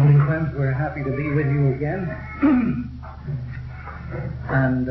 Dear friends, we're happy to be with you again. And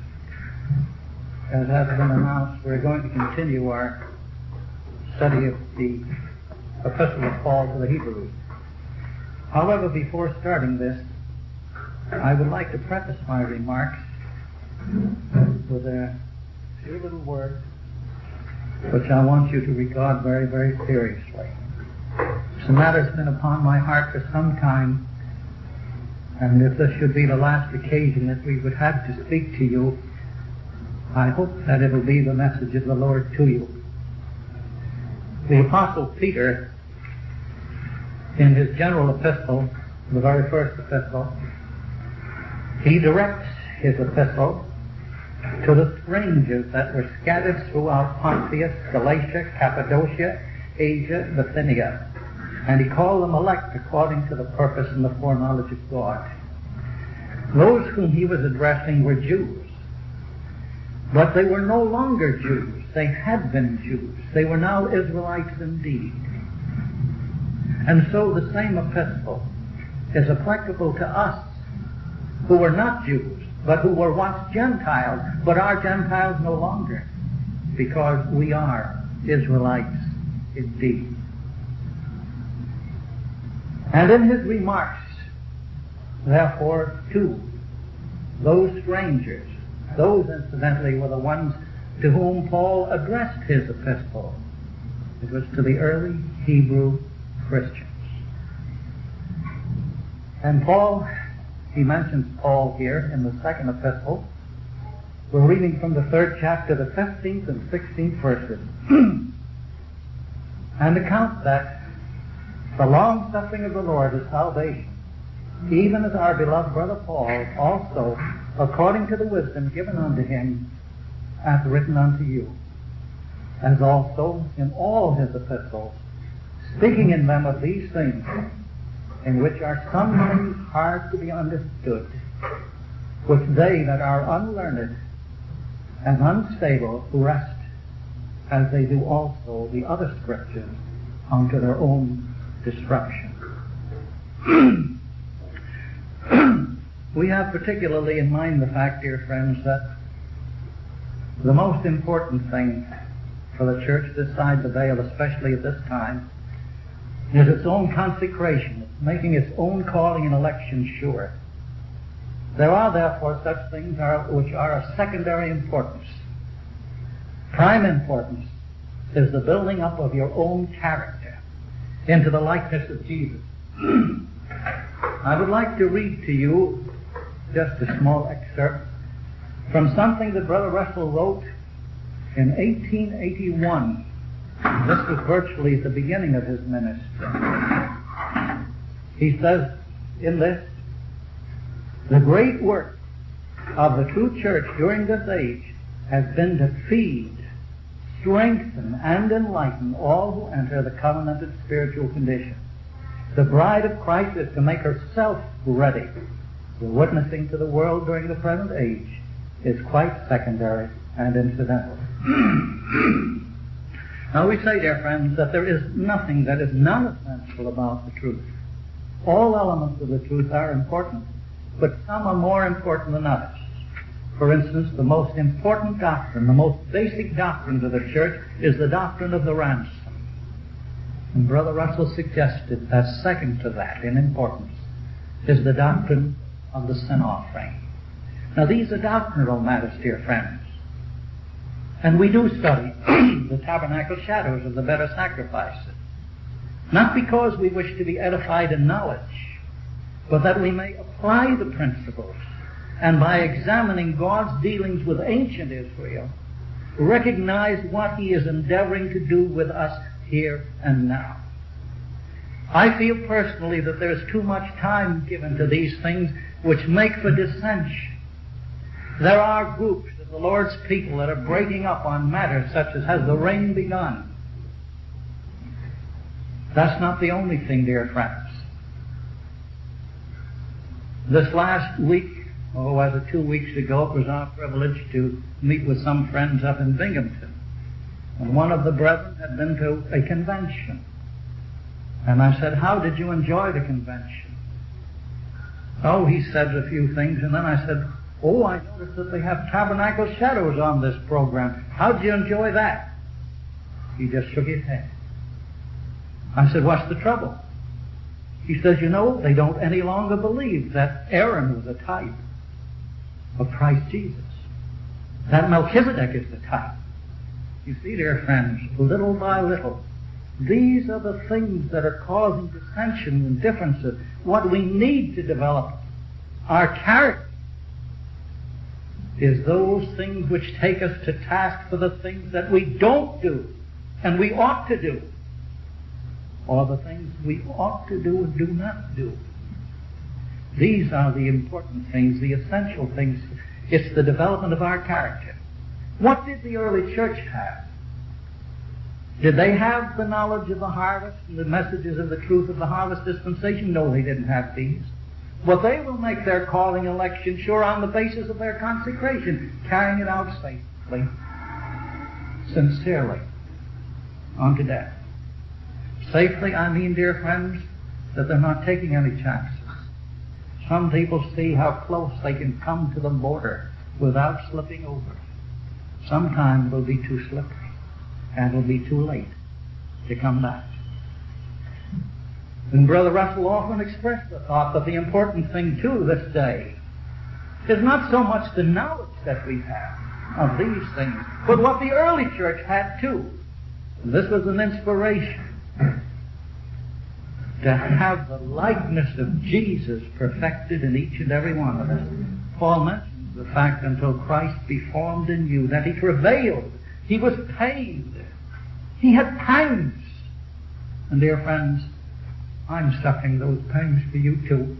as has been announced, we're going to continue our study of the Epistle of Paul to the Hebrews. However, before starting this, I would like to preface my remarks with a few little words which I want you to regard very, very seriously. The matter's been upon my heart for some time, and if this should be the last occasion that we would have to speak to you, I hope that it will be the message of the Lord to you. The Apostle Peter, in his general epistle, the very first epistle, he directs his epistle to the strangers that were scattered throughout Pontus, Galatia, Cappadocia, Asia, Bithynia. And he called them elect according to the purpose and the foreknowledge of God. Those whom he was addressing were Jews. But they were no longer Jews. They had been Jews. They were now Israelites indeed. And so the same epistle is applicable to us who were not Jews, but who were once Gentiles, but are Gentiles no longer, because we are Israelites indeed. And in his remarks, therefore, to those strangers, those incidentally were the ones to whom Paul addressed his epistle. It was to the early Hebrew Christians. And Paul, he mentions Paul here in the second epistle. We're reading from the 3rd chapter, the 15th and 16th verses. And account that the long-suffering of the Lord is salvation, even as our beloved brother Paul also, according to the wisdom given unto him, hath written unto you, as also in all his epistles, speaking in them of these things, in which are some things hard to be understood, which they that are unlearned and unstable rest, as they do also the other scriptures, unto their own destruction. We have particularly in mind the fact, dear friends, that the most important thing for the church this side the veil, especially at this time, is its own consecration. It's making its own calling and election sure. There are therefore such things which are of secondary importance. Prime importance is the building up of your own character into the likeness of Jesus. I would like to read to you just a small excerpt from something that Brother Russell wrote in 1881. This was virtually at the beginning of his ministry. He says in this, "The great work of the true church during this age has been to feed, strengthen, and enlighten all who enter the covenanted spiritual condition. The bride of Christ is to make herself ready. The witnessing to the world during the present age is quite secondary and incidental." Now we say, dear friends, that there is nothing that is non-essential about the truth. All elements of the truth are important, but some are more important than others. For instance, the most important doctrine, the most basic doctrine of the church is the doctrine of the ransom. And Brother Russell suggested that second to that in importance is the doctrine of the sin offering. Now these are doctrinal matters, dear friends. And we do study the tabernacle shadows of the better sacrifices. Not because we wish to be edified in knowledge, but that we may apply the principles, and by examining God's dealings with ancient Israel, recognize what he is endeavoring to do with us here and now. I feel personally that there is too much time given to these things which make for dissension. There are groups of the Lord's people that are breaking up on matters such as, has the rain begun? That's not the only thing, dear friends. This last week, was it 2 weeks ago, it was our privilege to meet with some friends up in Binghamton. And one of the brethren had been to a convention. And I said, "How did you enjoy the convention?" Oh, he said a few things, and then I said, oh, I noticed that they have tabernacle shadows on this program. How'd you enjoy that? He just shook his head. I said, what's the trouble? He says, you know, they don't any longer believe that Aaron was a type of Christ Jesus. That Melchizedek is the type. You see, dear friends, little by little, these are the things that are causing dissension and differences. What we need to develop, our character, is those things which take us to task for the things that we don't do and we ought to do, or the things we ought to do and do not do. These are the important things, the essential things. It's the development of our character. What did the early church have? Did they have the knowledge of the harvest and the messages of the truth of the harvest dispensation? No, they didn't have these. But they will make their calling election sure on the basis of their consecration, carrying it out faithfully, sincerely, unto death. Safely, I mean, dear friends, that they're not taking any chances. Some people see how close they can come to the border without slipping over. Sometimes it'll be too slippery, and it'll be too late to come back. And Brother Russell often expressed the thought that the important thing, too, this day is not so much the knowledge that we have of these things, but what the early church had, too. And this was an inspiration to have the likeness of Jesus perfected in each and every one of us. Paul mentions the fact, until Christ be formed in you, that he travailed, he was pained, he had pangs. And dear friends, I'm suffering those pangs for you too.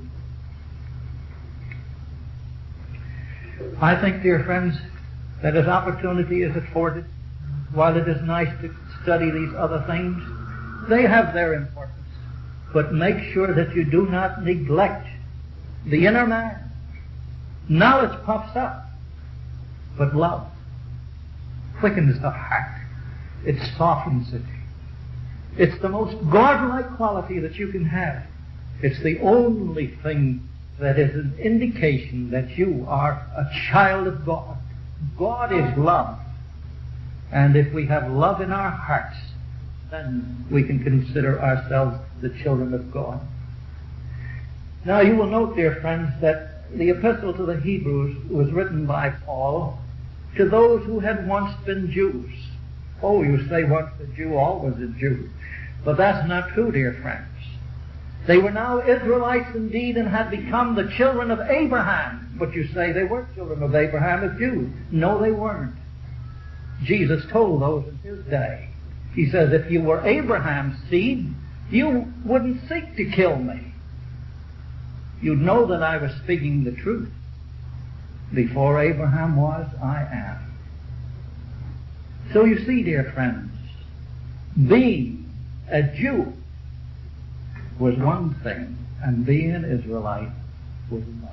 I think, dear friends, that as opportunity is afforded, while it is nice to study these other things, they have their importance. But make sure that you do not neglect the inner man. Knowledge puffs up, but love quickens the heart. It softens it. It's the most God-like quality that you can have. It's the only thing that is an indication that you are a child of God. God is love. And if we have love in our hearts, then we can consider ourselves the children of God. Now you will note, dear friends, that the epistle to the Hebrews was written by Paul to those who had once been Jews. Oh, you say once a Jew, always a Jew. But that's not true, dear friends. They were now Israelites indeed and had become the children of Abraham. But you say they weren't children of Abraham as Jews. No, they weren't. Jesus told those in his day. He says, if you were Abraham's seed, you wouldn't seek to kill me. You'd know that I was speaking the truth. Before Abraham was, I am. So you see, dear friends, being a Jew was one thing, and being an Israelite was another.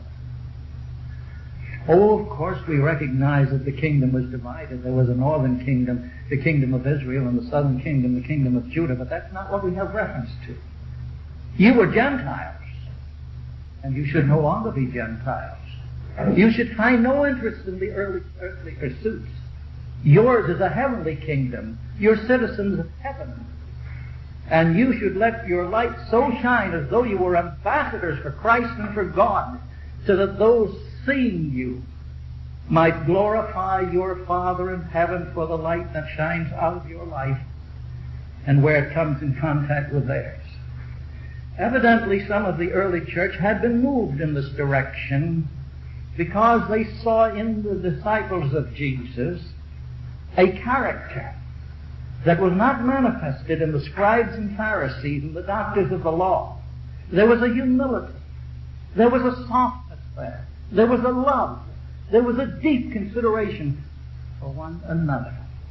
Oh, of course, we recognize that the kingdom was divided. There was a northern kingdom, the kingdom of Israel, and the southern kingdom, the kingdom of Judah, but that's not what we have reference to. You were Gentiles, and you should no longer be Gentiles. You should find no interest in the earthly pursuits. Yours is a heavenly kingdom. You're citizens of heaven. And you should let your light so shine as though you were ambassadors for Christ and for God, so that those seeing you might glorify your Father in heaven for the light that shines out of your life and where it comes in contact with theirs. Evidently, some of the early church had been moved in this direction because they saw in the disciples of Jesus a character that was not manifested in the scribes and Pharisees and the doctors of the law. There was a humility. There was a softness there. There was a love. There was a deep consideration for one another.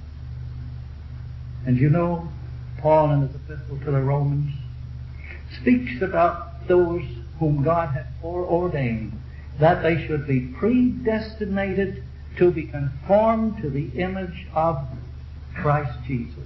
And you know, Paul in his epistle to the Romans speaks about those whom God had foreordained, that they should be predestinated to be conformed to the image of Christ Jesus.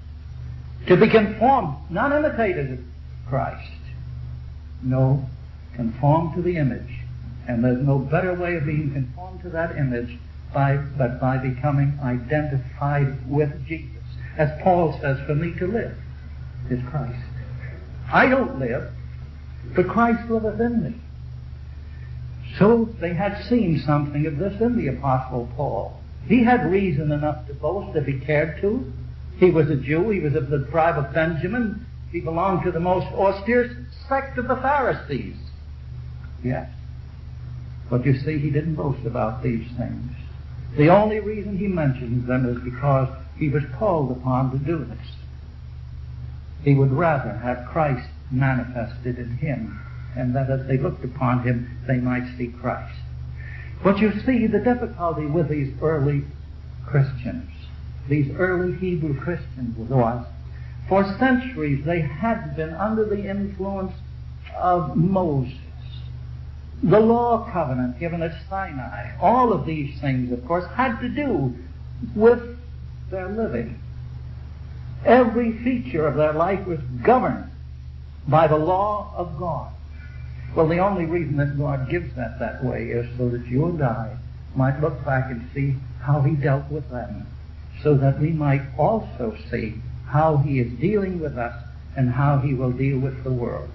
To be conformed, not imitated of Christ. No, conformed to the image. And there's no better way of being conformed to that image but by becoming identified with Jesus. As Paul says, for me to live is Christ. I don't live, but Christ liveth in me. So they had seen something of this in the Apostle Paul. He had reason enough to boast if he cared to. He was a Jew. He was of the tribe of Benjamin. He belonged to the most austere sect of the Pharisees. Yes. But you see, he didn't boast about these things. The only reason he mentions them is because he was called upon to do this. He would rather have Christ manifested in him, and that as they looked upon him, they might see Christ. But you see, the difficulty with these early Christians, these early Hebrew Christians, was, for centuries they had been under the influence of Moses, the law covenant given at Sinai. All of these things, of course, had to do with their living. Every feature of their life was governed by the law of God. Well, the only reason that God gives that way is so that you and I might look back and see how he dealt with them, so that we might also see how he is dealing with us and how he will deal with the world.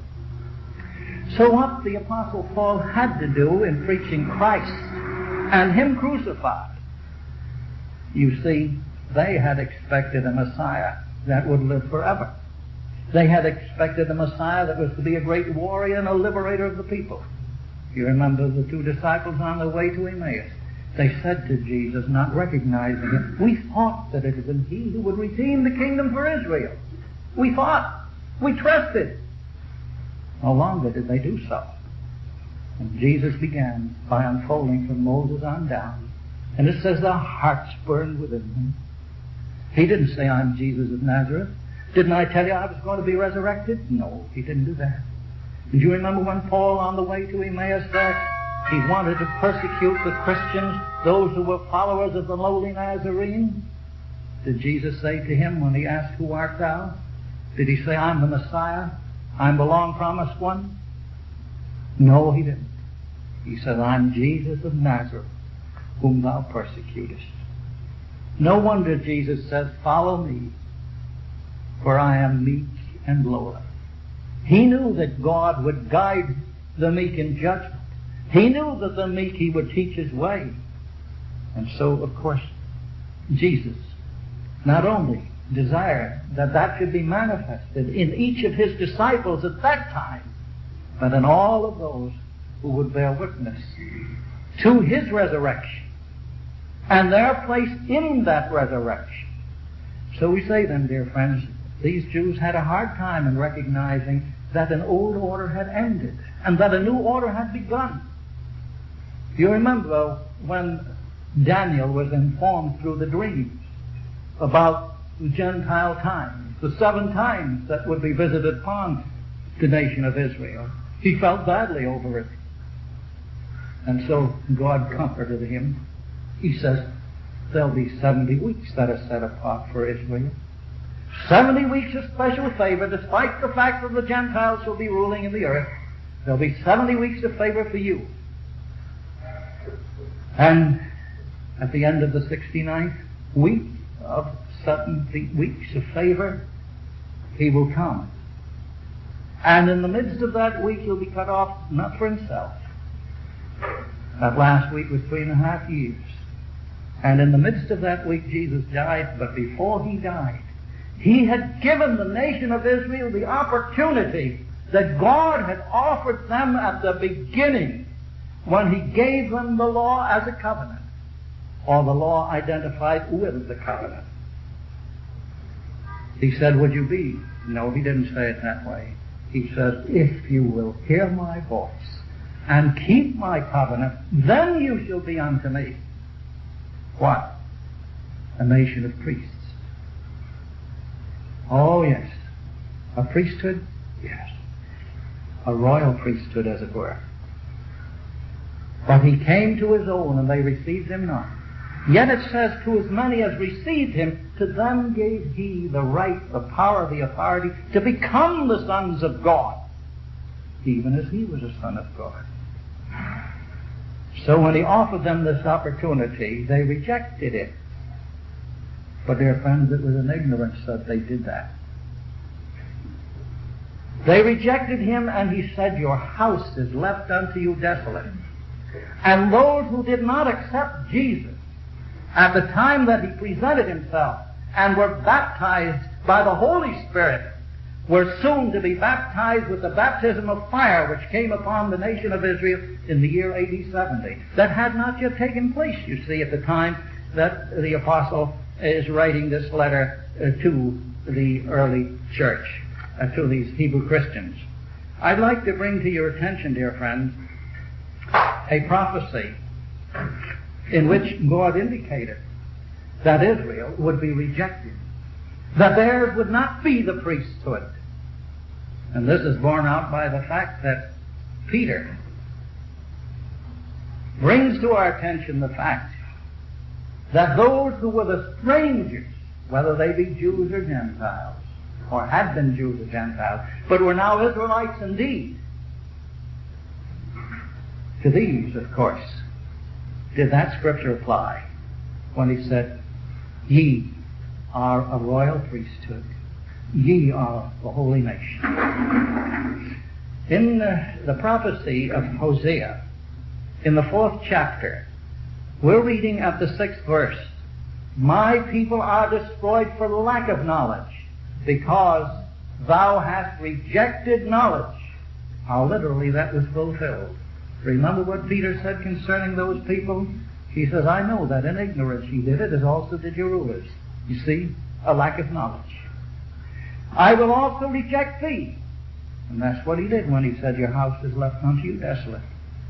So what the Apostle Paul had to do in preaching Christ and him crucified, you see, they had expected a Messiah that would live forever. They had expected a Messiah that was to be a great warrior and a liberator of the people. You remember the two disciples on their way to Emmaus. They said to Jesus, not recognizing him, we thought that it had been he who would redeem the kingdom for Israel. We thought. We trusted. No longer did they do so. And Jesus began by unfolding from Moses on down. And it says their hearts burned within them. He didn't say, I'm Jesus of Nazareth. Didn't I tell you I was going to be resurrected? No, he didn't do that. Did you remember when Paul, on the way to Emmaus, he wanted to persecute the Christians, those who were followers of the lowly Nazarene? Did Jesus say to him when he asked, who art thou? Did he say, I'm the Messiah? I'm the long-promised one? No, he didn't. He said, I'm Jesus of Nazareth, whom thou persecutest. No wonder Jesus says, follow me, for I am meek and lowly. He knew that God would guide the meek in judgment. He knew that the meek he would teach his way. And so, of course, Jesus not only desired that that should be manifested in each of his disciples at that time, but in all of those who would bear witness to his resurrection and their place in that resurrection. So we say then, dear friends, these Jews had a hard time in recognizing that an old order had ended and that a new order had begun. You remember when Daniel was informed through the dreams about the Gentile times, the 7 times that would be visited upon the nation of Israel. He felt badly over it. And so God comforted him. He says, there'll be 70 weeks that are set apart for Israel. 70 weeks of special favor, despite the fact that the Gentiles shall be ruling in the earth. There'll be 70 weeks of favor for you. And at the end of the 69th week of 70 weeks of favor, he will come. And in the midst of that week, he'll be cut off, not for himself. That last week was 3.5 years. And in the midst of that week, Jesus died, but before he died, he had given the nation of Israel the opportunity that God had offered them at the beginning when he gave them the law as a covenant, or the law identified with the covenant. He said, would you be? No, he didn't say it that way. He says, if you will hear my voice and keep my covenant, then you shall be unto me. What? A nation of priests. Oh, yes. A priesthood? Yes. A royal priesthood, as it were. But he came to his own, and they received him not. Yet it says, to as many as received him, to them gave he the right, the power, the authority to become the sons of God. even as he was a son of God. So when he offered them this opportunity, they rejected it. But dear friends, it was in ignorance that they did that. They rejected him, and he said, your house is left unto you desolate. And those who did not accept Jesus at the time that he presented himself and were baptized by the Holy Spirit were soon to be baptized with the baptism of fire which came upon the nation of Israel in the year AD 70. That had not yet taken place, you see, at the time that the apostle is writing this letter to the early church, to these Hebrew Christians. I'd like to bring to your attention, dear friends, a prophecy in which God indicated that Israel would be rejected, that theirs would not be the priesthood. And this is borne out by the fact that Peter brings to our attention the fact that those who were the strangers, whether they be Jews or Gentiles, or had been Jews or Gentiles, but were now Israelites indeed, to these, of course, did that scripture apply when he said, ye are a royal priesthood, ye are the holy nation. In the prophecy of Hosea, in the 4th chapter, we're reading at the 6th verse, my people are destroyed for lack of knowledge, because thou hast rejected knowledge. How literally that was fulfilled. Remember what Peter said concerning those people? He says, I know that in ignorance ye did it, as also did your rulers. You see, a lack of knowledge. I will also reject thee. And that's what he did when he said, your house is left unto you desolate.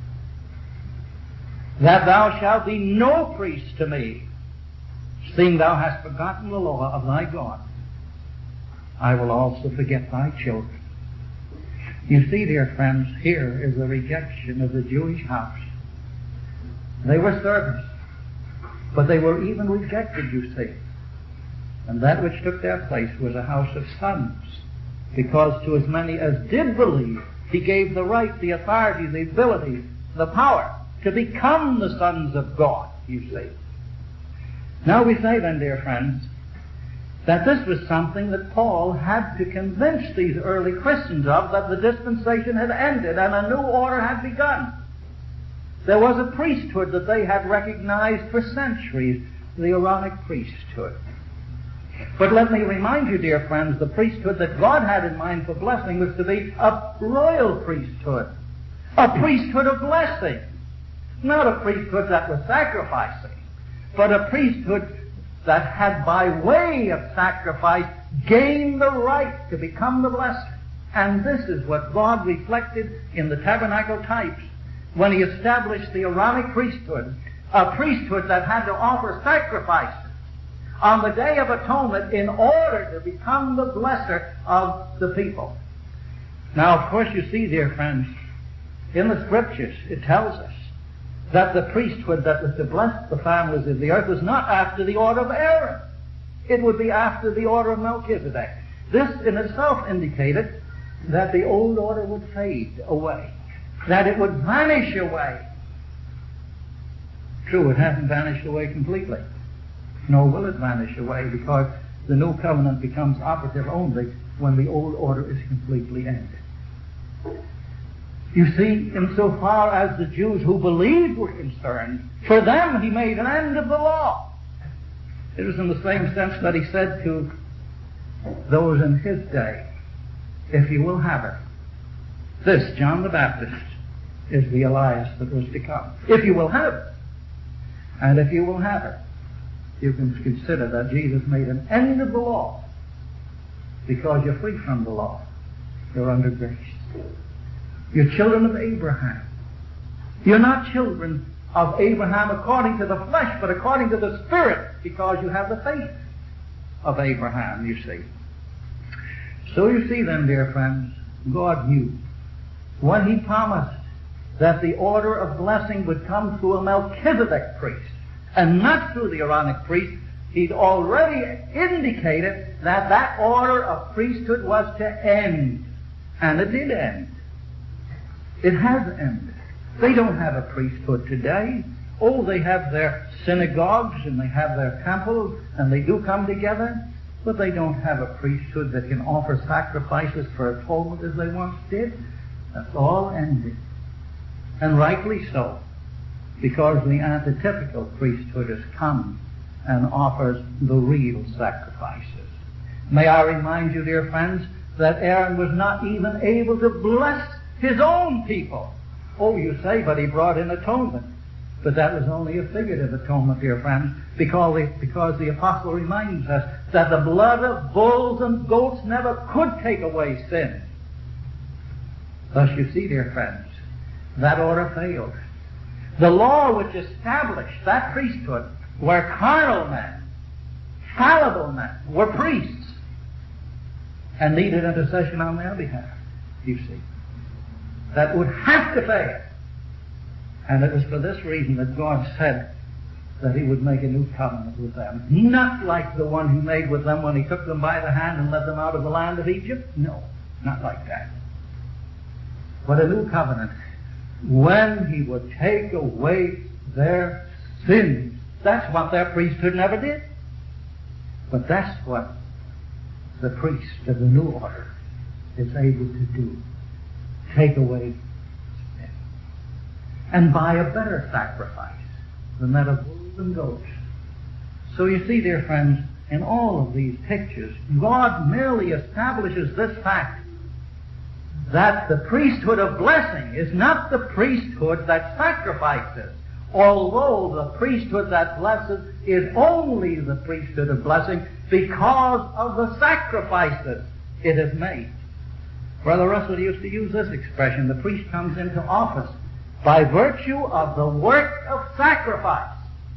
That thou shalt be no priest to me, seeing thou hast forgotten the law of thy God. I will also forget thy children. You see, dear friends, here is the rejection of the Jewish house. They were servants, but they were even rejected, you see. And that which took their place was a house of sons, because to as many as did believe, he gave the right, the authority, the ability, the power to become the sons of God, you see. Now we say then, dear friends, that this was something that Paul had to convince these early Christians of, that the dispensation had ended and a new order had begun. There was a priesthood that they had recognized for centuries, the Aaronic priesthood. But let me remind you, dear friends, the priesthood that God had in mind for blessing was to be a royal priesthood, a priesthood of blessing, not a priesthood that was sacrificing, but a priesthood that had by way of sacrifice gained the right to become the blessed. And this is what God reflected in the tabernacle types when he established the Aaronic priesthood, a priesthood that had to offer sacrifices on the Day of Atonement in order to become the blesser of the people. Now, of course, you see, dear friends, in the Scriptures it tells us that the priesthood that was to bless the families of the earth was not after the order of Aaron. It would be after the order of Melchizedek. This in itself indicated that the old order would fade away, that it would vanish away. True, it hasn't vanished away completely, nor will it vanish away, because the new covenant becomes operative only when the old order is completely ended. You see, insofar as the Jews who believed were concerned, for them he made an end of the law. It was in the same sense that he said to those in his day, if you will have it, this, John the Baptist, is the Elias that was to come. If you will have it. And if you will have it, you can consider that Jesus made an end of the law, because you're free from the law. You're under grace. You're children of Abraham. You're not children of Abraham according to the flesh, but according to the Spirit, because you have the faith of Abraham, you see. So you see then, dear friends, God knew when he promised that the order of blessing would come through a Melchizedek priest and not through the Aaronic priest. He'd already indicated that that order of priesthood was to end. And it did end. It has ended. They don't have a priesthood today. Oh, they have their synagogues and they have their temples and they do come together, but they don't have a priesthood that can offer sacrifices for atonement as they once did. That's all ended. And rightly so, because the antitypical priesthood has come and offers the real sacrifices. May I remind you, dear friends, that Aaron was not even able to bless his own people. Oh, you say, but he brought in atonement. But that was only a figurative atonement, dear friends, because the apostle reminds us that the blood of bulls and goats never could take away sin. Thus you see, dear friends, that order failed. The law which established that priesthood were carnal men, fallible men, were priests, and needed intercession on their behalf, you see. That would have to fail. And it was for this reason that God said that he would make a new covenant with them. Not like the one he made with them when he took them by the hand and led them out of the land of Egypt. No, not like that. But a new covenant when he would take away their sins. That's what their priesthood never did. But that's what the priest of the new order is able to do. Take away sin. And by a better sacrifice than that of bulls and goats. So you see, dear friends, in all of these pictures, God merely establishes this fact that the priesthood of blessing is not the priesthood that sacrifices, although the priesthood that blesses is only the priesthood of blessing because of the sacrifices it has made. Brother Russell used to use this expression: the priest comes into office by virtue of the work of sacrifice.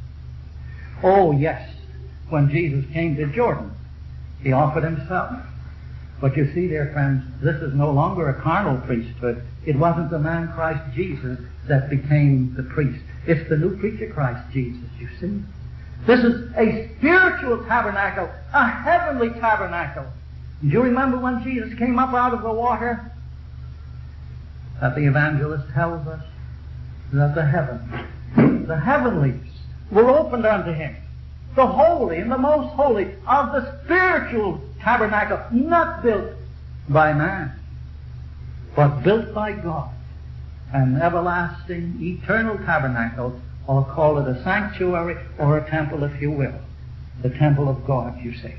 Oh yes, when Jesus came to Jordan, he offered himself. But you see, dear friends, this is no longer a carnal priesthood. It wasn't the man Christ Jesus that became the priest. It's the new creature Christ Jesus, you see. This is a spiritual tabernacle, a heavenly tabernacle. Do you remember when Jesus came up out of the water? That the evangelist tells us that the heavenlies were opened unto him. The holy and the most holy of the spiritual tabernacle, not built by man, but built by God. An everlasting, eternal tabernacle, or call it a sanctuary or a temple, if you will. The temple of God, you see.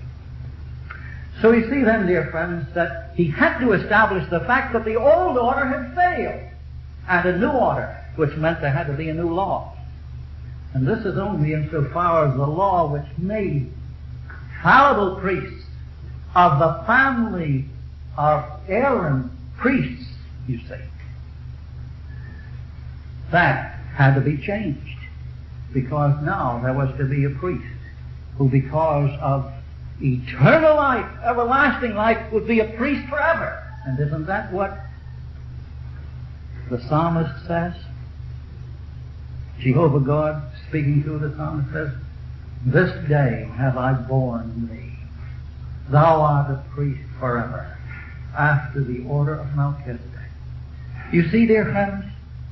So you see then, dear friends, that he had to establish the fact that the old order had failed, and a new order, which meant there had to be a new law. And this is only insofar as the law which made fallible priests of the family of Aaron priests, you see. That had to be changed, because now there was to be a priest who, because of eternal life, everlasting life, would be a priest forever. And isn't that what the psalmist says? Jehovah God, speaking through the psalmist, says, "This day have I borne thee. Thou art a priest forever, after the order of Melchizedek." You see, dear friends,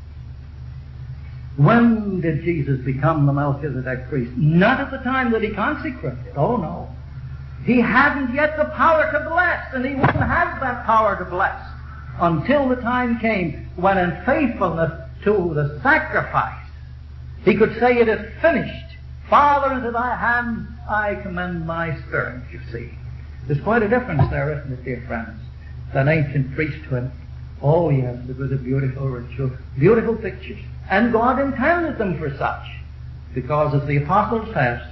when did Jesus become the Melchizedek priest? Not at the time that he consecrated. Oh, no. He hadn't yet the power to bless, and he wouldn't have that power to bless until the time came when, in faithfulness to the sacrifice, he could say, "It is finished. Father, into thy hands I commend my spirit," you see. There's quite a difference there, isn't it, dear friends? That ancient priesthood. Oh, yes, it was a beautiful ritual, beautiful pictures. And God intended them for such. Because, as the apostle says,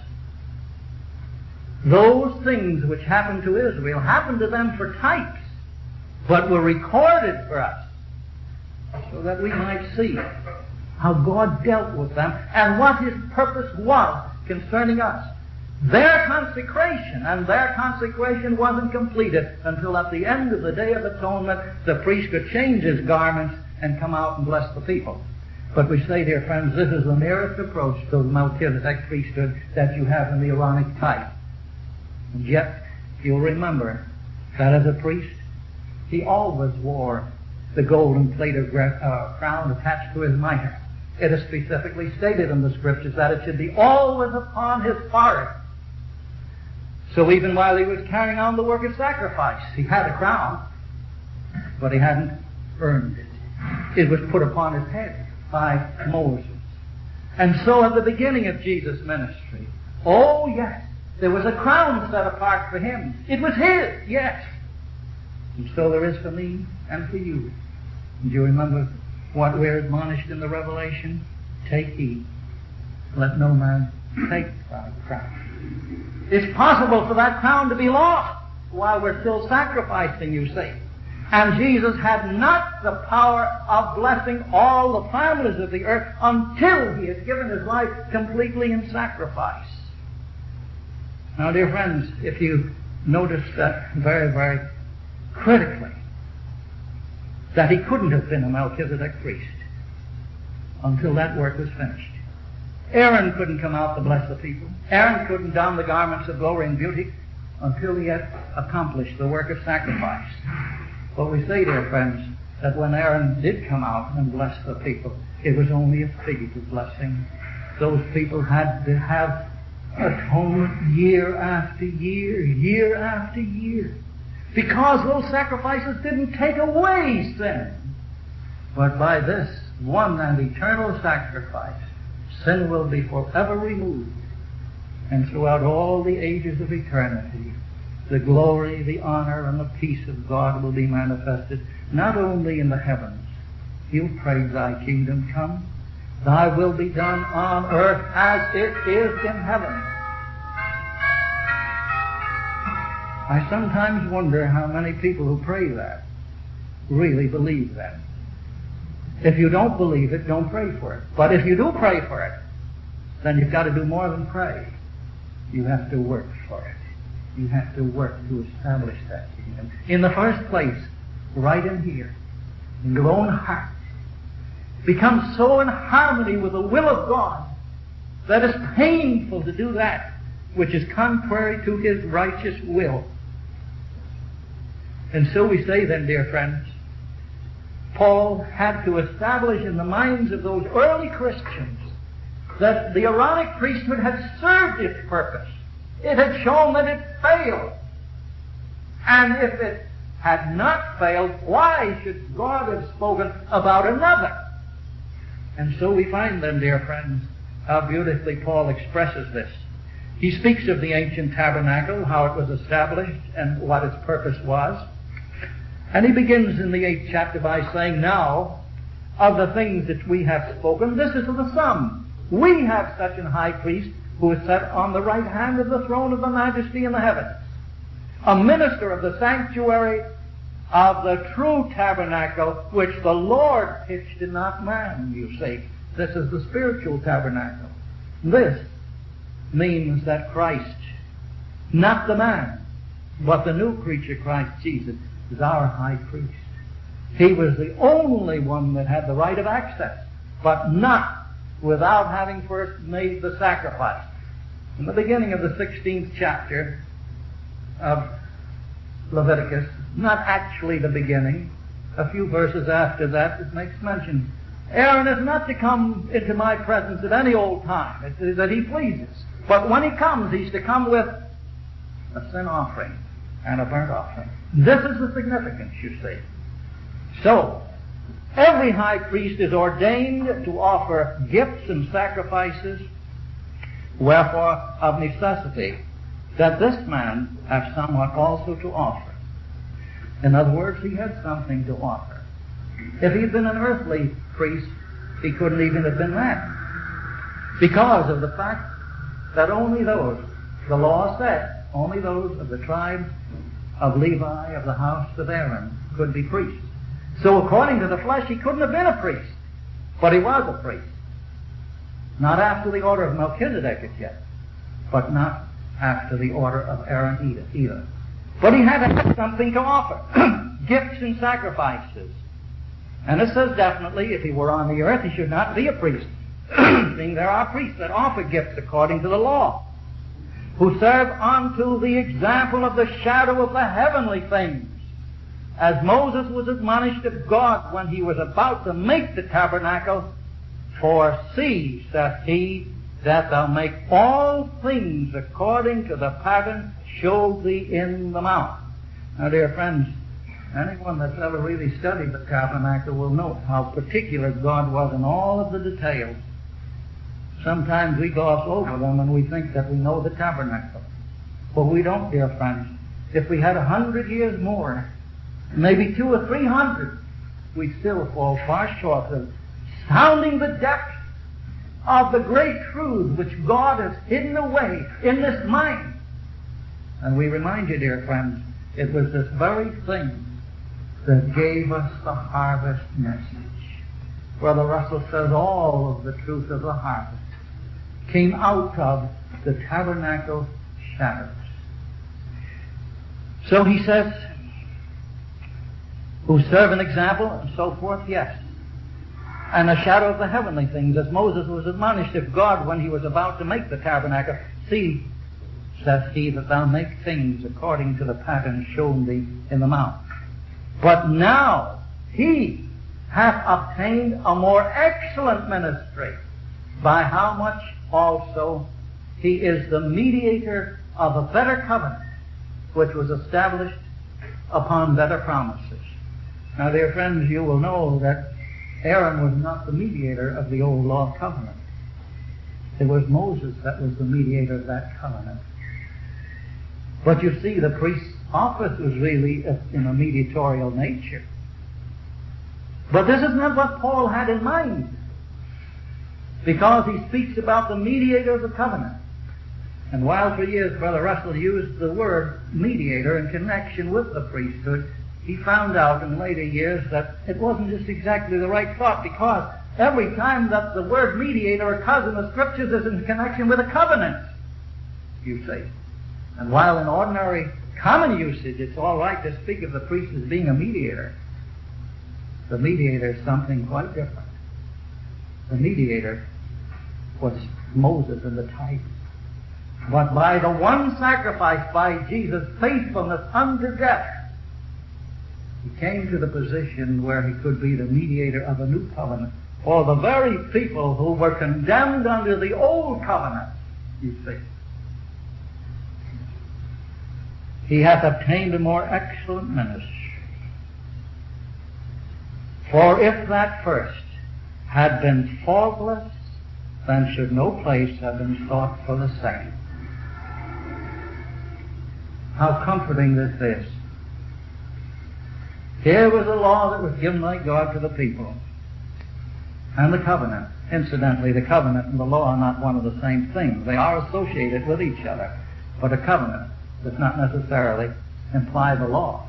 those things which happened to Israel happened to them for types, but were recorded for us, so that we might see how God dealt with them and what his purpose was concerning us. Their consecration wasn't completed until at the end of the Day of Atonement the priest could change his garments and come out and bless the people. But we say, dear friends, this is the nearest approach to the Melchizedek priesthood that you have in the Aaronic type. And yet, you'll remember that as a priest, he always wore the golden plate of crown attached to his mitre. It is specifically stated in the Scriptures that it should be always upon his forehead. So even while he was carrying on the work of sacrifice, he had a crown, but he hadn't earned it. It was put upon his head by Moses. And so at the beginning of Jesus' ministry, oh yes, there was a crown set apart for him. It was his, yes. And so there is for me and for you. And do you remember what we're admonished in the Revelation? Take heed, let no man take thy crown. It's possible for that crown to be lost while we're still sacrificing, you see. And Jesus had not the power of blessing all the families of the earth until he had given his life completely in sacrifice. Now, dear friends, if you notice that very, very critically, that he couldn't have been a Melchizedek priest until that work was finished. Aaron couldn't come out to bless the people. Aaron couldn't don the garments of glory and beauty until he had accomplished the work of sacrifice. But we say, dear friends, that when Aaron did come out and bless the people, it was only a figurative blessing. Those people had to have atonement year after year, year after year. Because those sacrifices didn't take away sin. But by this one and eternal sacrifice, sin will be forever removed. And throughout all the ages of eternity, the glory, the honor, and the peace of God will be manifested, not only in the heavens. You pray, thy kingdom come, thy will be done on earth as it is in heaven. I sometimes wonder how many people who pray that really believe that. If you don't believe it, don't pray for it. But if you do pray for it, then you've got to do more than pray. You have to work for it. You have to work to establish that kingdom. In the first place, right in here, in your own heart, become so in harmony with the will of God that it's painful to do that which is contrary to his righteous will. And so we say then, dear friends, Paul had to establish in the minds of those early Christians that the Aaronic priesthood had served its purpose. It had shown that it failed. And if it had not failed, why should God have spoken about another? And so we find then, dear friends, how beautifully Paul expresses this. He speaks of the ancient tabernacle, how it was established, and what its purpose was. And he begins in the 8th chapter by saying, now, of the things that we have spoken, this is the sum. We have such an high priest who is set on the right hand of the throne of the majesty in the heavens, a minister of the sanctuary of the true tabernacle, which the Lord pitched and not man, you see. This is the spiritual tabernacle. This means that Christ, not the man, but the new creature, Christ Jesus, is our high priest. He was the only one that had the right of access, but not without having first made the sacrifice. In the beginning of the 16th chapter of Leviticus, not actually the beginning, a few verses after that, it makes mention, Aaron is not to come into my presence at any old time. It is that he pleases. But when he comes, he's to come with a sin offering and a burnt offering. This is the significance, you see. So, every high priest is ordained to offer gifts and sacrifices, wherefore, of necessity, that this man have somewhat also to offer. In other words, he had something to offer. If he'd been an earthly priest, he couldn't even have been that, because of the fact that only those, the law said, only those of the tribe of Levi, of the house of Aaron, could be priests. So according to the flesh, he couldn't have been a priest, but he was a priest. Not after the order of Melchizedek as yet, but not after the order of Aaron either. But he had to have something to offer, gifts and sacrifices. And it says definitely, if he were on the earth, he should not be a priest. Seeing there are priests that offer gifts according to the law, who serve unto the example of the shadow of the heavenly things, as Moses was admonished of God when he was about to make the tabernacle, for see, saith he, that thou make all things according to the pattern showed thee in the mount. Now, dear friends, anyone that's ever really studied the tabernacle will note how particular God was in all of the details. Sometimes we gloss over them and we think that we know the tabernacle. But we don't, dear friends. If we had 100 years more, maybe 200 or 300, we'd still fall far short of sounding the depth of the great truth which God has hidden away in this mind. And we remind you, dear friends, it was this very thing that gave us the harvest message. Brother Russell says all of the truth of the harvest came out of the tabernacle shadows. So he says, who serve an example, and so forth, yes. And a shadow of the heavenly things, as Moses was admonished of God when he was about to make the tabernacle. See, saith he, that thou make things according to the pattern shown thee in the mount. But now he hath obtained a more excellent ministry, by how much also he is the mediator of a better covenant, which was established upon better promises. Now, dear friends, you will know that Aaron was not the mediator of the old law covenant. It was Moses that was the mediator of that covenant. But you see, the priest's office was really in a mediatorial nature. But this is not what Paul had in mind, because he speaks about the mediator of the covenant. And while for years Brother Russell used the word mediator in connection with the priesthood, he found out in later years that it wasn't just exactly the right thought, because every time that the word mediator occurs in the Scriptures is in connection with a covenant, you see. And while in ordinary common usage it's all right to speak of the priest as being a mediator, the mediator is something quite different. The mediator was Moses in the type. But by the one sacrifice, by Jesus' faithfulness unto death, he came to the position where he could be the mediator of a new covenant for the very people who were condemned under the old covenant, you see. He hath obtained a more excellent ministry. For if that first had been faultless, then should no place have been sought for the second. How comforting this is. Here was a law that was given by God to the people. And the covenant. Incidentally, the covenant and the law are not one of the same things. They are associated with each other. But a covenant does not necessarily imply the law.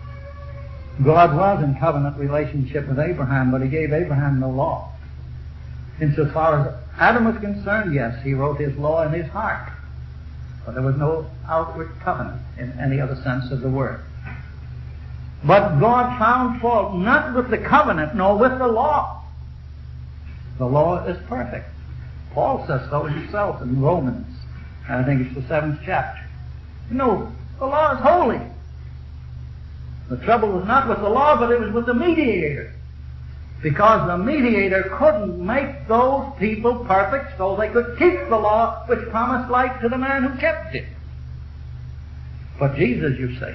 God was in covenant relationship with Abraham, but he gave Abraham no law. Insofar as Adam was concerned, yes, he wrote his law in his heart. But there was no outward covenant in any other sense of the word. But God found fault not with the covenant, nor with the law. The law is perfect. Paul says so himself in Romans. I think it's the 7th chapter. No, the law is holy. The trouble was not with the law, but it was with the mediator. Because the mediator couldn't make those people perfect so they could keep the law which promised life to the man who kept it. But Jesus, you say,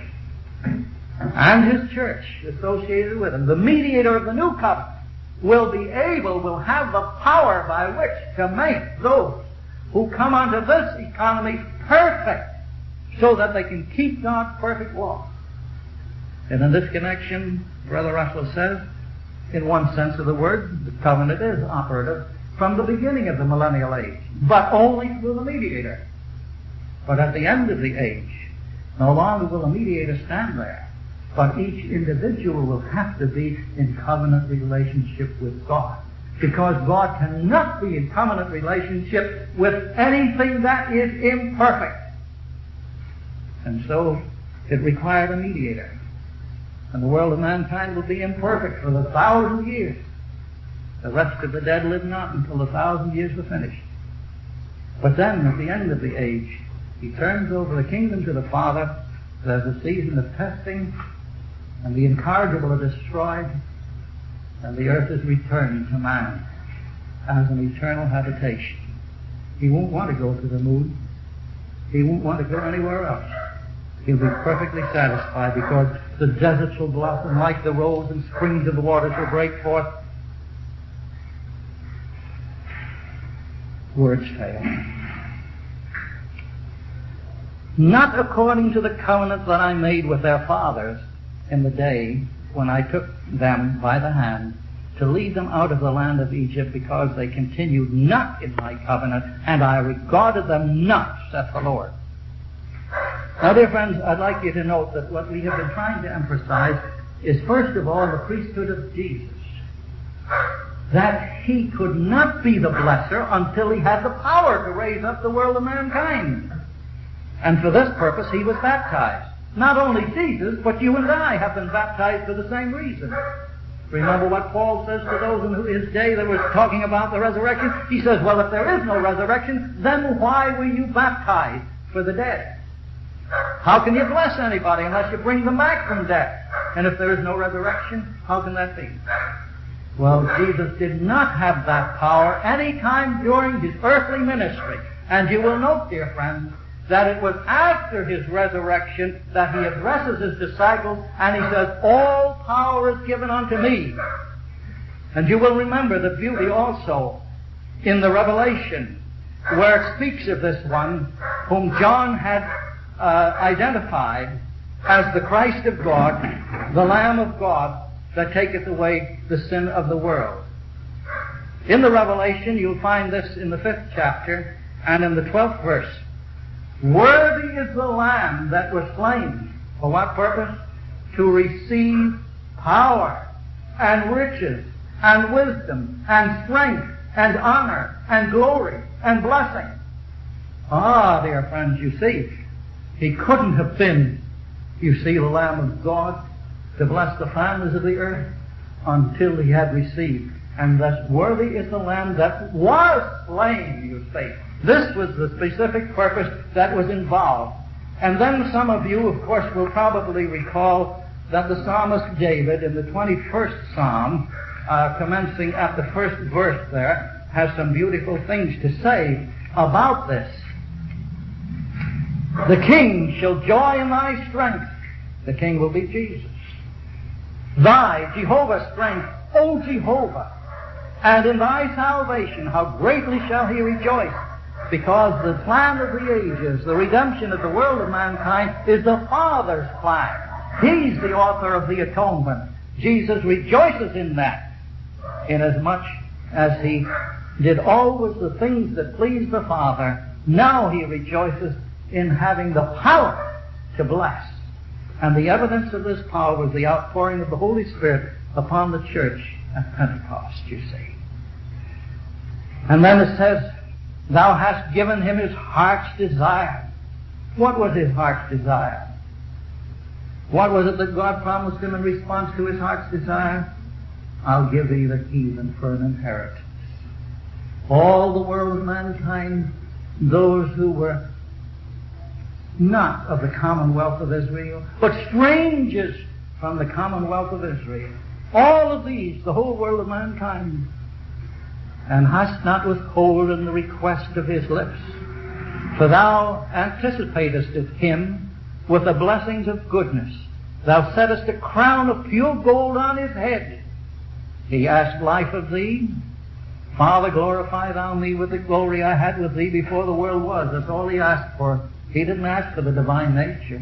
and his church associated with him, the mediator of the new covenant, will have the power by which to make those who come unto this economy perfect so that they can keep God's perfect law. And in this connection, Brother Russell says, in one sense of the word, the covenant is operative from the beginning of the millennial age, but only through the mediator. But at the end of the age, no longer will the mediator stand there, but each individual will have to be in covenant relationship with God. Because God cannot be in covenant relationship with anything that is imperfect. And so it required a mediator. And the world of mankind will be imperfect for 1,000 years. The rest of the dead live not until the 1,000 years were finished. But then, at the end of the age, he turns over the kingdom to the Father. There's a season of testing, and the incorrigible are destroyed, and the earth is returned to man as an eternal habitation. He won't want to go to the moon. He won't want to go anywhere else. He'll be perfectly satisfied, because the desert shall blossom like the rose, and springs of the waters will break forth. Words fail. Not according to the covenant that I made with their fathers in the day when I took them by the hand to lead them out of the land of Egypt, because they continued not in my covenant, and I regarded them not, saith the Lord. Now, dear friends, I'd like you to note that what we have been trying to emphasize is, first of all, the priesthood of Jesus. That he could not be the blesser until he had the power to raise up the world of mankind. And for this purpose he was baptized. Not only Jesus, but you and I have been baptized for the same reason. Remember what Paul says to those in his day that was talking about the resurrection? He says, well, if there is no resurrection, then why were you baptized for the dead? How can you bless anybody unless you bring them back from death? And if there is no resurrection, how can that be? Well, Jesus did not have that power any time during his earthly ministry. And you will note, dear friends, that it was after his resurrection that he addresses his disciples and he says, all power is given unto me. And you will remember the beauty also in the Revelation, where it speaks of this one whom John had identified as the Christ of God, the Lamb of God, that taketh away the sin of the world. In the Revelation, you'll find this in the 5th chapter and in the 12th verse. Worthy is the Lamb that was slain. For what purpose? To receive power and riches and wisdom and strength and honor and glory and blessing. Ah, dear friends, you see, he couldn't have been, you see, the Lamb of God to bless the families of the earth until he had received. And thus worthy is the Lamb that was slain, you see. This was the specific purpose that was involved. And then some of you, of course, will probably recall that the psalmist David in the 21st Psalm, commencing at the 1st verse there, has some beautiful things to say about this. The king shall joy in thy strength. The king will be Jesus. Thy, Jehovah's strength, O Jehovah, and in thy salvation how greatly shall he rejoice. Because the plan of the ages, the redemption of the world of mankind, is the Father's plan. He's the author of the atonement. Jesus rejoices in that, inasmuch as he did always the things that pleased the Father. Now he rejoices in having the power to bless. And the evidence of this power was the outpouring of the Holy Spirit upon the church at Pentecost, you see. And then it says, thou hast given him his heart's desire. What was his heart's desire? What was it that God promised him in response to his heart's desire? I'll give thee the heathen for an inheritance. All the world of mankind, those who were not of the commonwealth of Israel, but strangers from the commonwealth of Israel. All of these, the whole world of mankind. And hast not withholden the request of his lips. For thou anticipatest of him with the blessings of goodness. Thou settest a crown of pure gold on his head. He asked life of thee. Father, glorify thou me with the glory I had with thee before the world was. That's all he asked for. He didn't ask for the divine nature.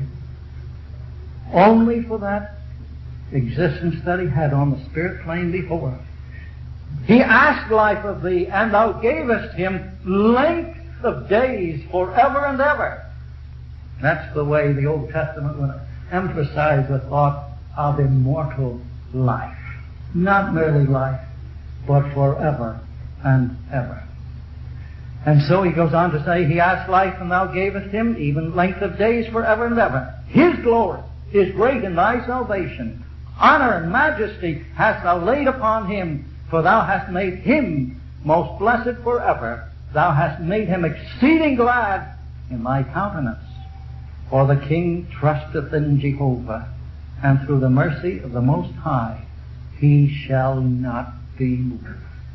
Only for that existence that he had on the spirit plane before. He asked life of thee, and thou gavest him length of days forever and ever. That's the way the Old Testament would emphasize the thought of immortal life. Not merely life, but forever and ever. And so he goes on to say, he asked life, and thou gavest him even length of days forever and ever. His glory is great in thy salvation. Honor and majesty hast thou laid upon him, for thou hast made him most blessed forever. Thou hast made him exceeding glad in thy countenance. For the king trusteth in Jehovah. and through the mercy of the Most High, he shall not be moved.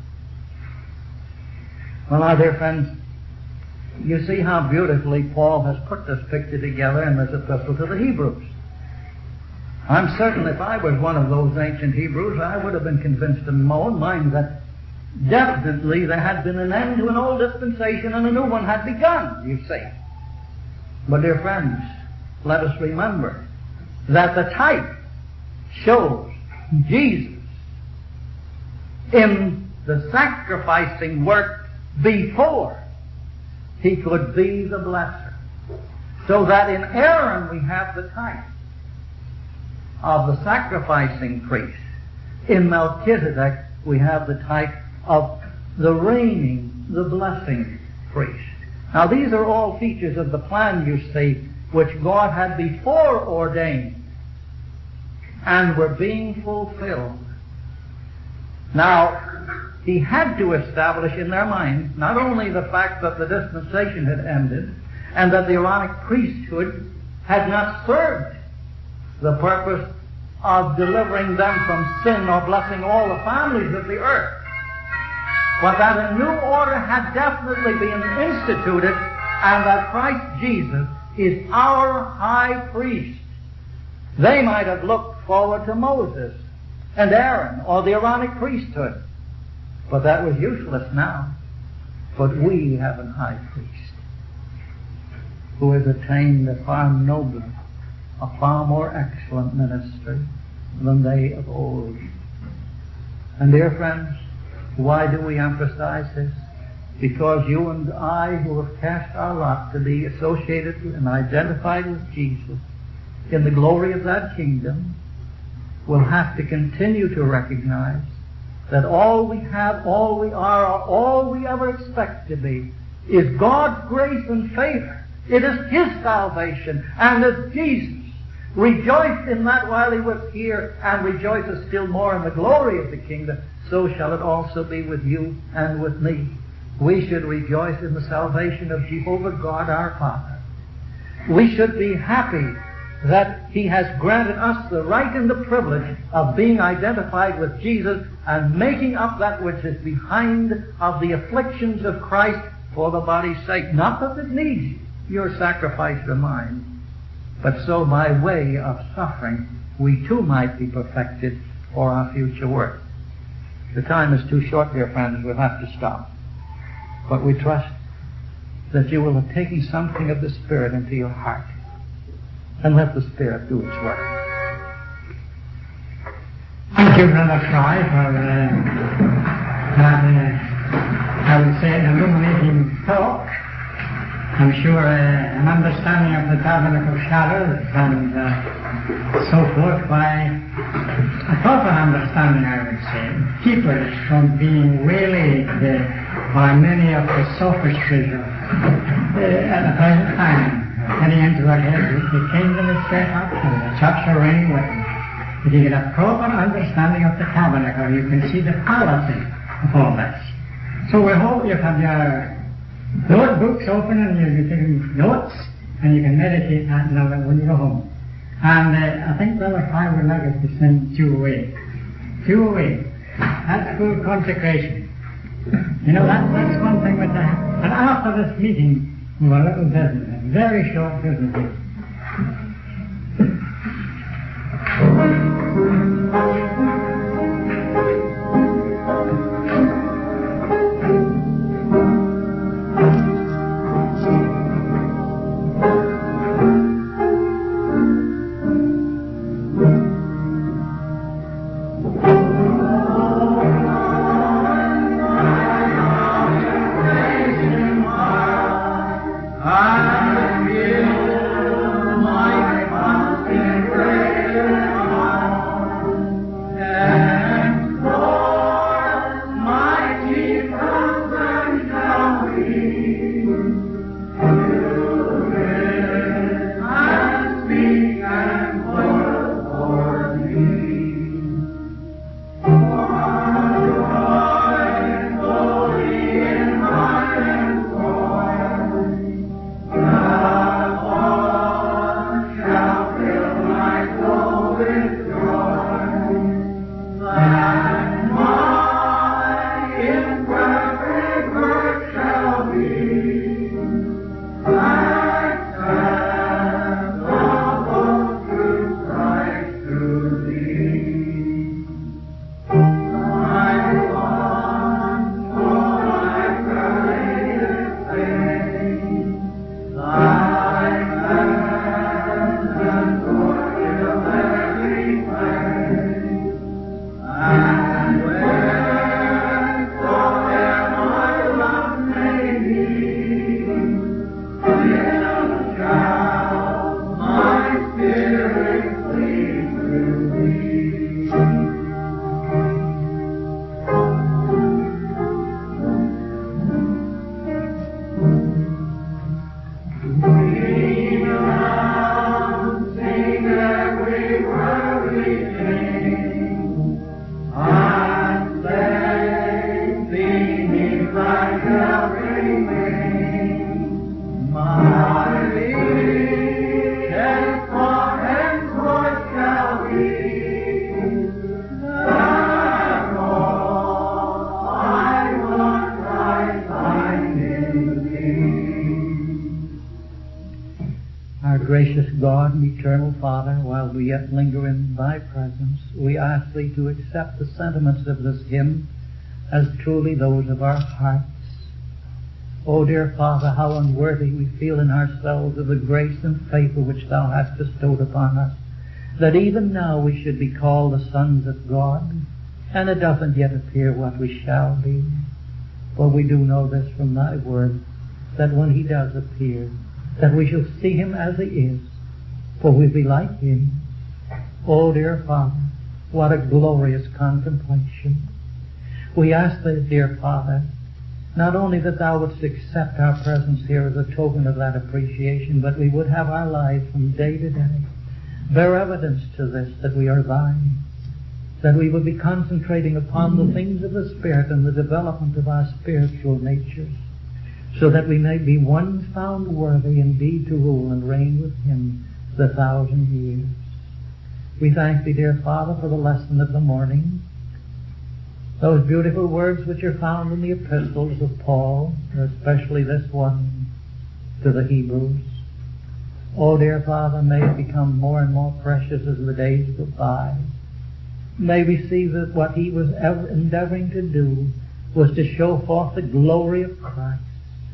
Well, now, dear friends, you see how beautifully Paul has put this picture together in this epistle to the Hebrews. I'm certain if I was one of those ancient Hebrews, I would have been convinced in my own mind that definitely there had been an end to an old dispensation and a new one had begun, you see. But, dear friends, let us remember that the type shows Jesus in the sacrificing work before he could be the blesser. So that in Aaron we have the type of the sacrificing priest. In Melchizedek we have the type of the reigning, the blessing priest. Now these are all features of the plan, you see, which God had before ordained and were being fulfilled. Now, he had to establish in their minds not only the fact that the dispensation had ended and that the Aaronic priesthood had not served the purpose of delivering them from sin or blessing all the families of the earth, but that a new order had definitely been instituted and that Christ Jesus is our high priest. They might have looked forward to Moses and Aaron or the Aaronic priesthood, but that was useless now. But we have a high priest who has attained a far nobler, a far more excellent ministry than they of old. And dear friends, why do we emphasize this? Because you and I, who have cast our lot to be associated and identified with Jesus in the glory of that kingdom, will have to continue to recognize that all we have, all we are, or all we ever expect to be is God's grace and favor. It is His salvation, and as Jesus rejoiced in that while He was here and rejoices still more in the glory of the kingdom, so shall it also be with you and with me. We should rejoice in the salvation of Jehovah God our Father. We should be happy that He has granted us the right and the privilege of being identified with Jesus and making up that which is behind of the afflictions of Christ for the body's sake. Not that it needs your sacrifice or mine, but so by way of suffering we too might be perfected for our future work. The time is too short, dear friends. We'll have to stop. But we trust that you will have taken something of the Spirit into your heart and let the Spirit do its work. Thank you, Brother Fry, for that, I would say, illuminating talk. I'm sure an understanding of the tabernacle shadows and so forth by a proper understanding, I would say, keep us from being waylaid by many of the sophistries at the present time. Getting into our heads, the kingdom is set up and the church are reigning with it. If you get a proper understanding of the tabernacle, you can see the fallacy of all this. So we hope you have your notebooks open and you'll be taking notes and you can meditate that now when you go home. And I think Brother Fry would like us to sing Two Away. Two Away. That's full consecration. You know, that's one thing with that. And after this meeting, we have a little business, a very short business meeting. gracious God and eternal Father, while we yet linger in thy presence, we ask thee to accept the sentiments of this hymn as truly those of our hearts. O dear Father, how unworthy we feel in ourselves of the grace and favor which thou hast bestowed upon us, that even now we should be called the sons of God, and it doesn't yet appear what we shall be. For we do know this from thy word, that when he does appear, that we shall see him as he is, for we'll be like him. Oh, dear Father, what a glorious contemplation. We ask thee, dear Father, not only that thou wouldst accept our presence here as a token of that appreciation, but we would have our lives from day to day bear evidence to this, that we are thine, that we would be concentrating upon the things of the Spirit and the development of our spiritual natures, so that we may be one found worthy indeed to rule and reign with him the 1,000 years. We thank thee, dear Father, for the lesson of the morning, those beautiful words which are found in the epistles of Paul, especially this one to the Hebrews. Oh, dear Father, may it become more and more precious as the days go by. May we see that what he was ever endeavoring to do was to show forth the glory of Christ.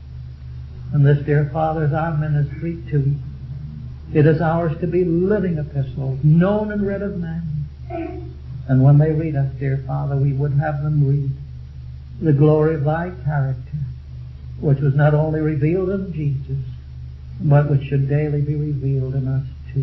And this, dear Father, is our ministry too. It is ours to be living epistles, known and read of men. And when they read us, dear Father, we would have them read the glory of thy character, which was not only revealed in Jesus, but which should daily be revealed in us too.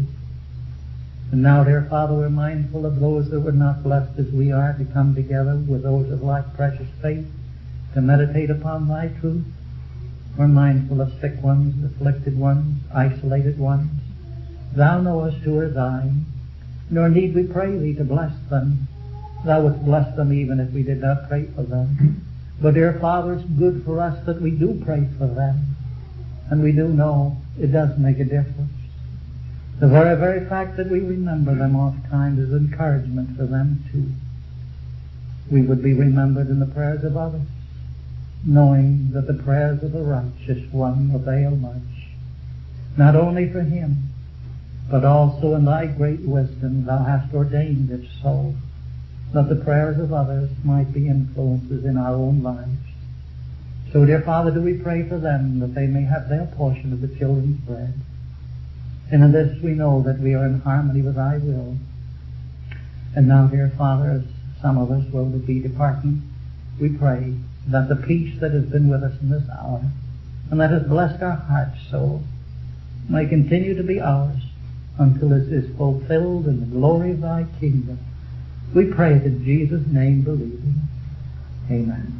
And now, dear Father, we're mindful of those that were not blessed as we are to come together with those of like precious faith to meditate upon thy truth. We're mindful of sick ones, afflicted ones, isolated ones. Thou knowest who are thine, nor need we pray thee to bless them. Thou wouldst bless them even if we did not pray for them. But, dear Father, it's good for us that we do pray for them. And we do know it does make a difference. The very fact that we remember them oft times is encouragement for them too. We would be remembered in the prayers of others, knowing that the prayers of the righteous one avail much, not only for him, but also in thy great wisdom thou hast ordained it so, that the prayers of others might be influences in our own lives. So, dear Father, do we pray for them, that they may have their portion of the children's bread. And in this we know that we are in harmony with thy will. And now, dear Father, as some of us will be departing, we pray that the peace that has been with us in this hour, and that has blessed our hearts so, may continue to be ours until it is fulfilled in the glory of thy kingdom. We pray it in Jesus' name, believing. Amen.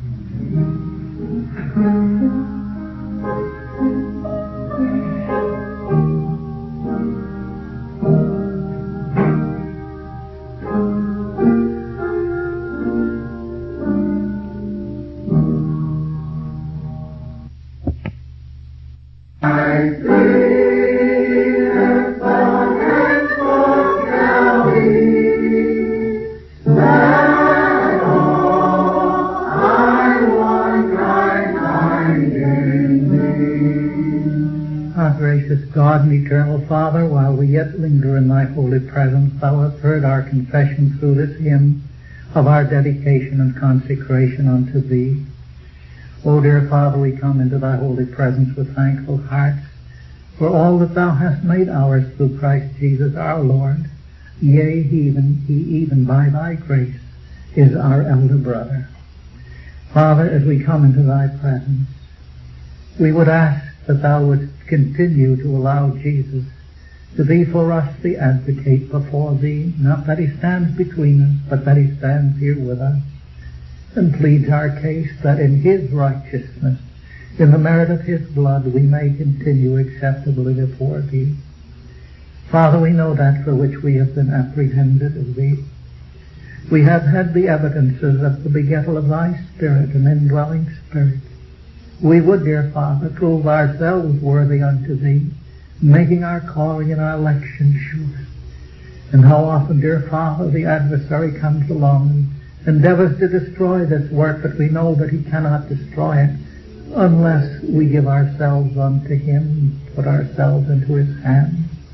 God and eternal Father, while we yet linger in thy holy presence, thou hast heard our confession through this hymn of our dedication and consecration unto thee. O dear Father, we come into thy holy presence with thankful hearts for all that thou hast made ours through Christ Jesus our Lord. Yea, he even by thy grace is our elder brother. Father, as we come into thy presence, we would ask that thou wouldst continue to allow Jesus to be for us the advocate before thee, not that he stands between us, but that he stands here with us and pleads our case, that in his righteousness, in the merit of his blood, we may continue acceptably before thee. Father, we know that for which we have been apprehended of thee. We have had the evidences of the begettal of thy Spirit and indwelling Spirit. We would, dear Father, prove ourselves worthy unto thee, making our calling and our election sure. And how often, dear Father, the adversary comes along and endeavors to destroy this work, but we know that he cannot destroy it unless we give ourselves unto him, put ourselves into his hands.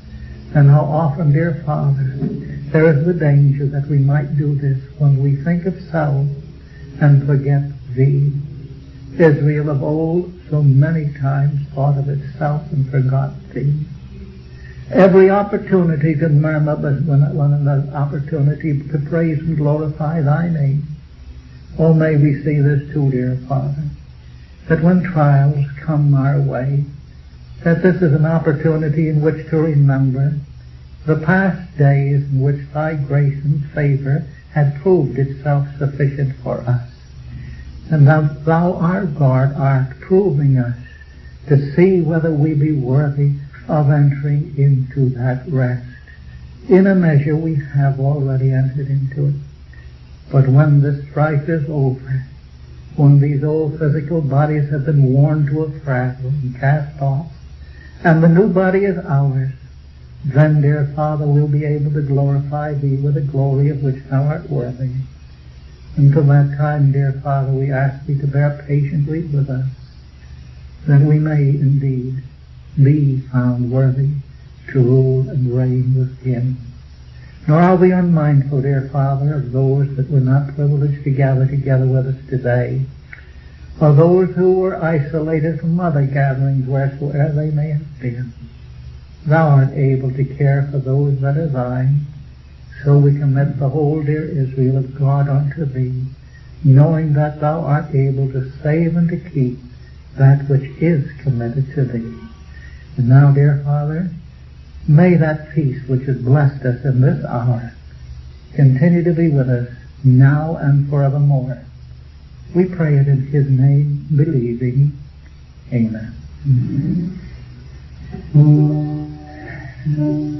And how often, dear Father, there is the danger that we might do this when we think of self and forget Thee. Israel of old so many times thought of itself and forgot Thee. Every opportunity to murmur, but when another opportunity to praise and glorify Thy name. Oh, may we see this too, dear Father, that when trials come our way, that this is an opportunity in which to remember the past days in which Thy grace and favor had proved itself sufficient for us. And that Thou, our God, art proving us to see whether we be worthy of entering into that rest. In a measure we have already entered into it. But when the strife is over, when these old physical bodies have been worn to a fragile and cast off, and the new body is ours, then, dear Father, we'll be able to glorify Thee with the glory of which Thou art worthy. Until that time, dear Father, we ask Thee to bear patiently with us, that we may indeed be found worthy to rule and reign with Him. Nor are we unmindful, dear Father, of those that were not privileged to gather together with us today, or those who were isolated from other gatherings wheresoever they may have been. Thou art able to care for those that are Thine, so we commit the whole dear Israel of God unto Thee, knowing that Thou art able to save and to keep that which is committed to Thee. And now, dear Father, may that peace which has blessed us in this hour continue to be with us now and forevermore. We pray it in His name, believing. Amen.